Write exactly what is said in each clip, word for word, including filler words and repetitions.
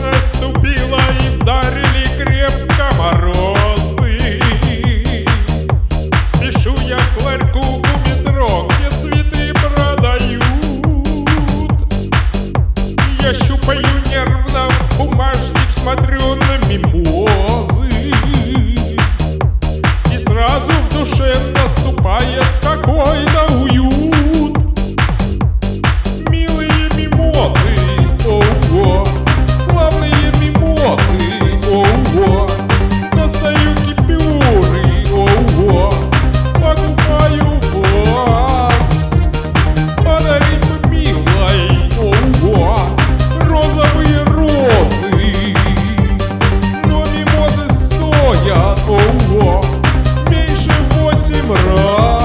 наступила и вдарили крепко морозы. Спешу я к ларьку у метро, где цветы продают. Я щупаю нервно бумажник, смотрю на мимозы, и сразу в душе наступает какой-то уют. Милые мимозы, ого, славные мимозы, ого, достаю купюры, ого, покупаю вас. Подари бы, милой, ого, розовые розы, но мимозы стоят, ого, меньше восемь раз.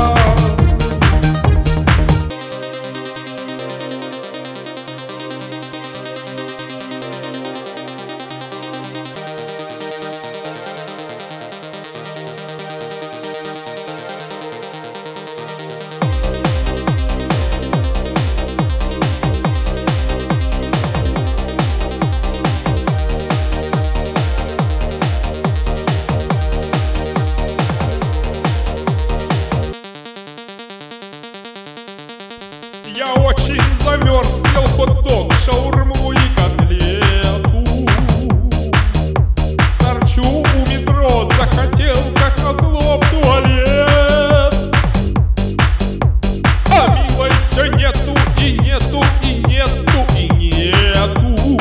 Я очень замерз, съел хот-дог, шаурму и котлету. Торчу у метро, захотел, как назло, в туалет. А милой все нету, и нету, и нету, и нету.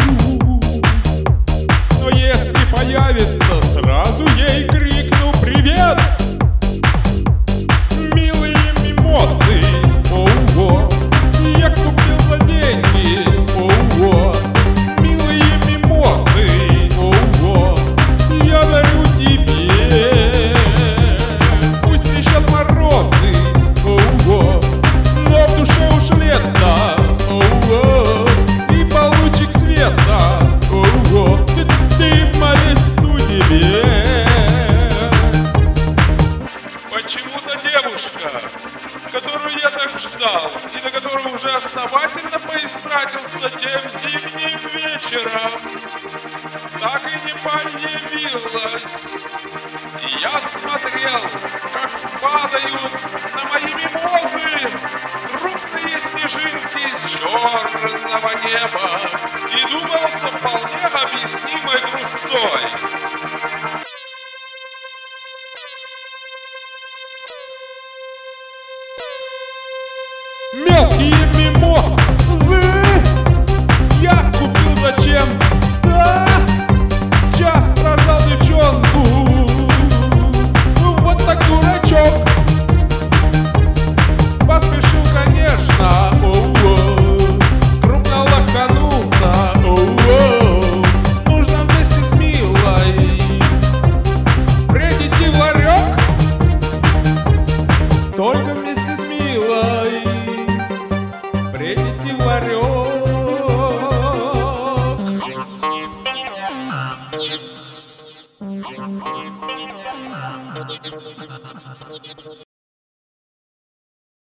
Но если появится, сразу ей крикну привет. Милые мимозы, ого, я купил за деньги, ого, милые мимозы, ого, я дарю тебе. Пусть трещат морозы, ого, но в душе уж лето, ого, и получик света, ого, ты, ты в моей судьбе. Почему-то девушка, которую я так ждал, и на которую уже основательно поистратился тем зимним вечером, так и не появилась. И я смотрел, как падают на мои мимозы крупные снежинки с черного неба, и думал со вполне объяснимой грустцой. Мелкие мимозы я купил зачем? Да, час прождал девчонку, вот так дурачок. Поспешил, конечно, оу-оу, крупно лоханулся, оу-оу. Нужно вместе с милой прийти в ларек, только вместе с милой придите в ларек.